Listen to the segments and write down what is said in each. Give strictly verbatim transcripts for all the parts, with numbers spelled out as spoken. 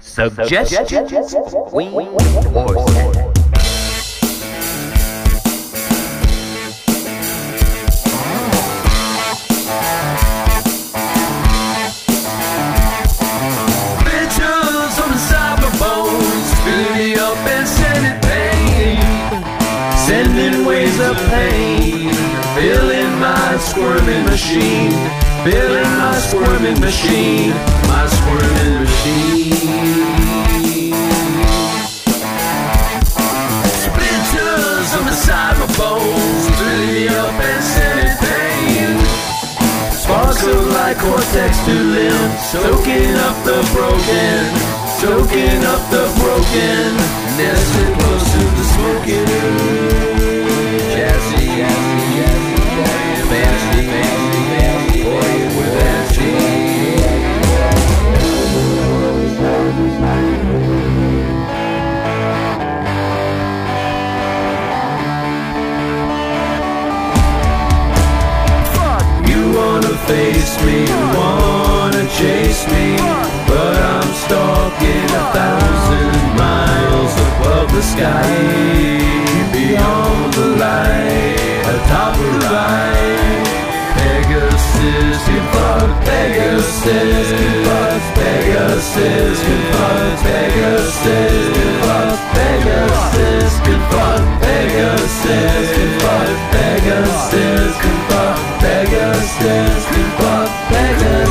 Suggestions for Winged Horse. Pictures on the cyberbones, fill me up and send it pain, sending waves of pain, filling my squirming machine, filling my squirming machine, my squirming machine. Splinters on the cyberbones, fill me up and send it pain. Sparks of light cortex to limb, soaking up the broken, soaking up the broken, nested close to the smoking. Jazzy, jazzy, jazzy, fancy, fancy, fancy, boy with fancy. You wanna face me, wanna chase me, but I'm stalking a thousand miles above the sky, beyond the light, atop the ride. Pegasus can fuck, Pegasus can fuck, Pegasus can fuck, Pegasus can fuck, Pegasus can fuck, Pegasus can fuck, Pegasus can fuck, Pegasus can fuck,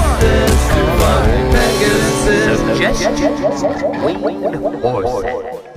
Pegasus can fuck, Pegasus. Suggestions for Winged Horse.